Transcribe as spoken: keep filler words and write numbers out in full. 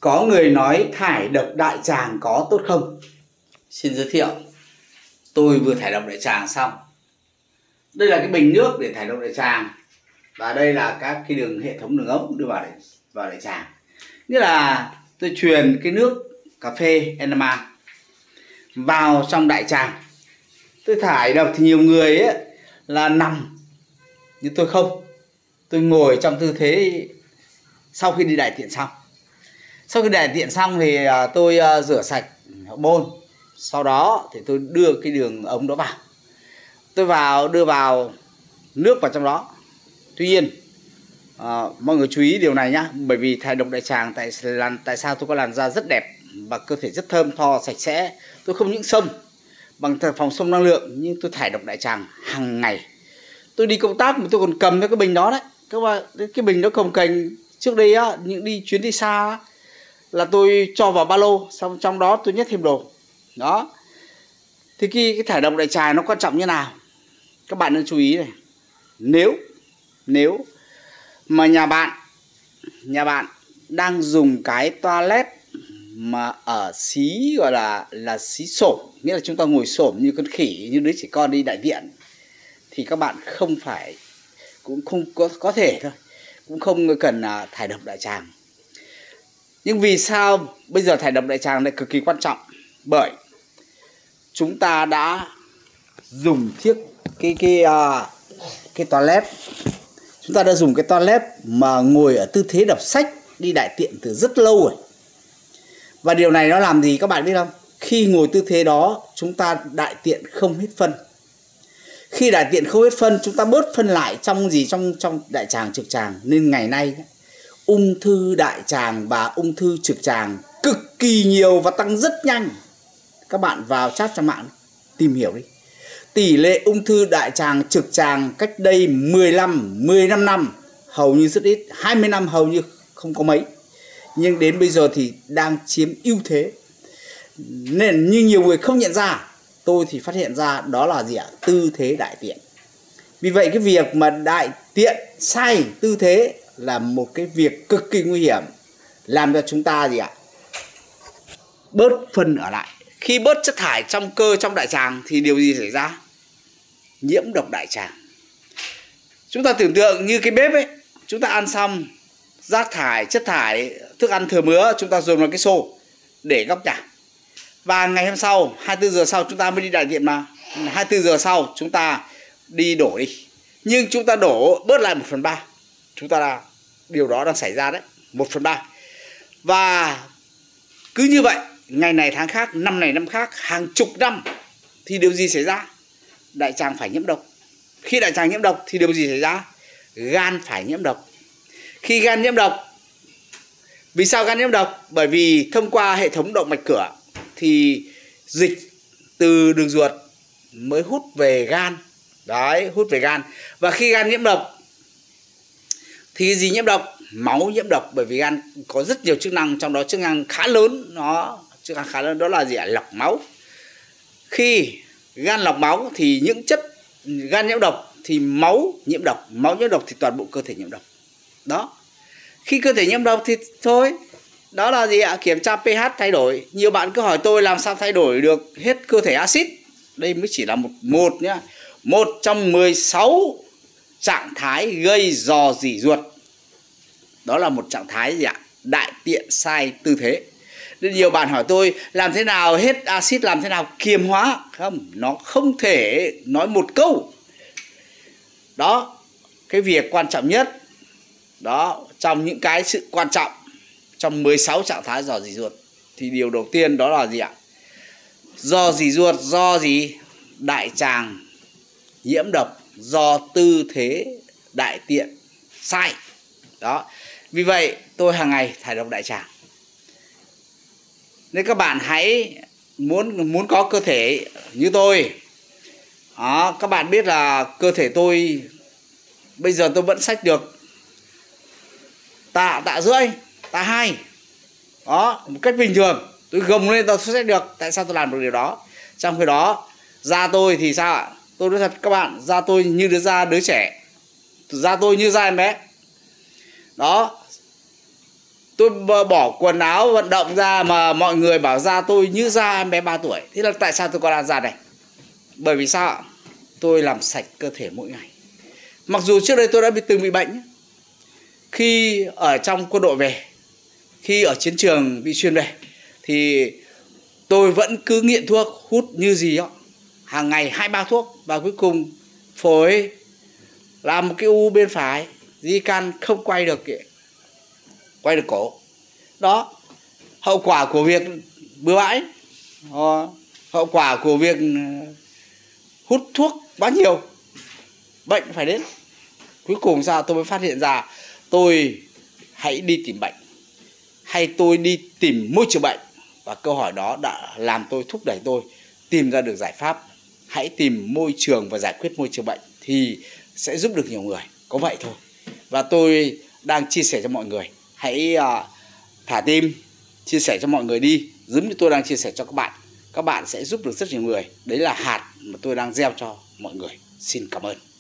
Có người nói thải độc đại tràng có tốt không? Xin giới thiệu, tôi vừa thải độc đại tràng xong. Đây là cái bình nước để thải độc đại tràng, và đây là các cái đường hệ thống đường ống đưa vào để, vào đại tràng. Nghĩa là tôi truyền cái nước cà phê enema vào trong đại tràng. Tôi thải độc thì nhiều người ấy là nằm, nhưng tôi không. Tôi ngồi trong tư thế sau khi đi đại tiện xong. Sau khi đại tiện xong thì tôi rửa sạch bồn. Sau đó thì tôi đưa cái đường ống đó vào. Tôi vào đưa vào nước vào trong đó. Tuy nhiên à, mọi người chú ý điều này nhá. Bởi vì thải độc đại tràng, tại, tại sao tôi có làn da rất đẹp và cơ thể rất thơm tho sạch sẽ. Tôi không những xông bằng phòng xông năng lượng, nhưng tôi thải độc đại tràng hàng ngày. Tôi đi công tác mà tôi còn cầm theo cái bình đó đấy. Các bạn, cái bình đó cồng kềnh. Trước đây á, những đi chuyến đi xa á, là tôi cho vào ba lô, xong trong đó tôi nhét thêm đồ. Đó. Thì khi cái thải độc đại tràng nó quan trọng như nào? Các bạn nên chú ý này. Nếu Nếu mà nhà bạn Nhà bạn đang dùng cái toilet mà ở xí gọi là là xí xổm, nghĩa là chúng ta ngồi xổm như con khỉ, như đứa trẻ con đi đại tiện, thì các bạn không phải, cũng không có, có thể thôi, cũng không cần uh, thải độc đại tràng. Nhưng vì sao bây giờ thải độc đại tràng lại cực kỳ quan trọng? Bởi chúng ta đã dùng chiếc cái cái uh, cái toilet, chúng ta đã dùng cái toilet mà ngồi ở tư thế đọc sách đi đại tiện từ rất lâu rồi. Và điều này nó làm gì các bạn biết không? Khi ngồi tư thế đó, chúng ta đại tiện không hết phân. Khi đại tiện không hết phân, chúng ta bớt phân lại trong gì trong trong đại tràng, trực tràng. Nên ngày nay ung thư đại tràng và ung thư trực tràng cực kỳ nhiều và tăng rất nhanh. Các bạn vào chat cho mạng tìm hiểu đi. Tỷ lệ ung thư đại tràng, trực tràng cách đây mười lăm, mười lăm năm hầu như rất ít, hai mươi năm hầu như không có mấy. Nhưng đến bây giờ thì đang chiếm ưu thế. Nên như nhiều người không nhận ra, tôi thì phát hiện ra đó là gì ạ? Tư thế đại tiện. Vì vậy cái việc mà đại tiện sai tư thế là một cái việc cực kỳ nguy hiểm, làm cho chúng ta gì ạ? Bớt phân ở lại. Khi bớt chất thải trong cơ, trong đại tràng thì điều gì xảy ra? Nhiễm độc đại tràng. Chúng ta tưởng tượng như cái bếp ấy, chúng ta ăn xong rác thải, chất thải, thức ăn thừa mứa chúng ta dồn vào cái xô để góc nhà. Và ngày hôm sau, hai mươi tư giờ sau chúng ta mới đi đại tiện mà. hai mươi tư giờ sau chúng ta đi đổ đi. Nhưng chúng ta đổ bớt lại một phần ba. Chúng ta là, điều đó đang xảy ra đấy, một phần ba. Và cứ như vậy, ngày này tháng khác, năm này năm khác, hàng chục năm thì điều gì xảy ra? Đại tràng phải nhiễm độc. Khi đại tràng nhiễm độc thì điều gì xảy ra? Gan phải nhiễm độc. Khi gan nhiễm độc, vì sao gan nhiễm độc? Bởi vì thông qua hệ thống động mạch cửa thì dịch từ đường ruột mới hút về gan. Đấy, hút về gan. Và khi gan nhiễm độc thì gì nhiễm độc? Máu nhiễm độc. Bởi vì gan có rất nhiều chức năng, trong đó chức năng khá lớn, nó chức năng khá lớn đó là gì ạ? Lọc máu. Khi gan lọc máu thì những chất gan nhiễm độc thì máu nhiễm độc, máu nhiễm độc thì toàn bộ cơ thể nhiễm độc. Đó. Khi cơ thể nhiễm độc thì thôi, đó là gì ạ? Kiểm tra pH thay đổi. Nhiều bạn cứ hỏi tôi làm sao thay đổi được hết cơ thể axit. Đây mới chỉ là một một nhá. Một trong mười sáu trạng thái gây rò rỉ ruột. Đó là một trạng thái gì ạ? Đại tiện sai tư thế. Nên nhiều bạn hỏi tôi làm thế nào hết axit, làm thế nào kiềm hóa. Không, nó không thể nói một câu. Đó, cái việc quan trọng nhất đó, trong những cái sự quan trọng trong mười sáu trạng thái rò rỉ ruột thì điều đầu tiên đó là gì ạ? Rò rỉ ruột do gì? Đại tràng nhiễm độc, do tư thế đại tiện sai. Đó. Vì vậy tôi hàng ngày thải độc đại tràng. Nên các bạn hãy muốn muốn có cơ thể như tôi. Đó, các bạn biết là cơ thể tôi bây giờ tôi vẫn xách được tạ tạ rưỡi, tạ hai. Đó, một cách bình thường. Tôi gồng lên tôi xách được. Tại sao tôi làm được điều đó? Trong khi đó da tôi thì sao ạ? Tôi nói thật các bạn, da tôi như đứa da đứa trẻ, da tôi như da em bé. Đó. Tôi bỏ quần áo vận động ra mà mọi người bảo da tôi như da em bé ba tuổi. Thế là tại sao tôi còn ăn da này? Bởi vì sao ạ? Tôi làm sạch cơ thể mỗi ngày. Mặc dù trước đây tôi đã bị từng bị bệnh. Khi ở trong quân đội về, khi ở chiến trường bị xuyên về, thì tôi vẫn cứ nghiện thuốc, hút như gì đó. Hàng ngày hai ba thuốc. Và cuối cùng phổi làm một cái u bên phải, di căn không quay được kìa. Quay được cổ. Đó, hậu quả của việc bừa bãi, hậu quả của việc hút thuốc quá nhiều, bệnh phải đến. Cuối cùng sao tôi mới phát hiện ra tôi hãy đi tìm bệnh, hay tôi đi tìm môi trường bệnh. Và câu hỏi đó đã làm tôi thúc đẩy tôi tìm ra được giải pháp. Hãy tìm môi trường và giải quyết môi trường bệnh thì sẽ giúp được nhiều người. Có vậy thôi. Và tôi đang chia sẻ cho mọi người, hãy uh, thả tim, chia sẻ cho mọi người đi. Giống như tôi đang chia sẻ cho các bạn. Các bạn sẽ giúp được rất nhiều người. Đấy là hạt mà tôi đang gieo cho mọi người. Xin cảm ơn.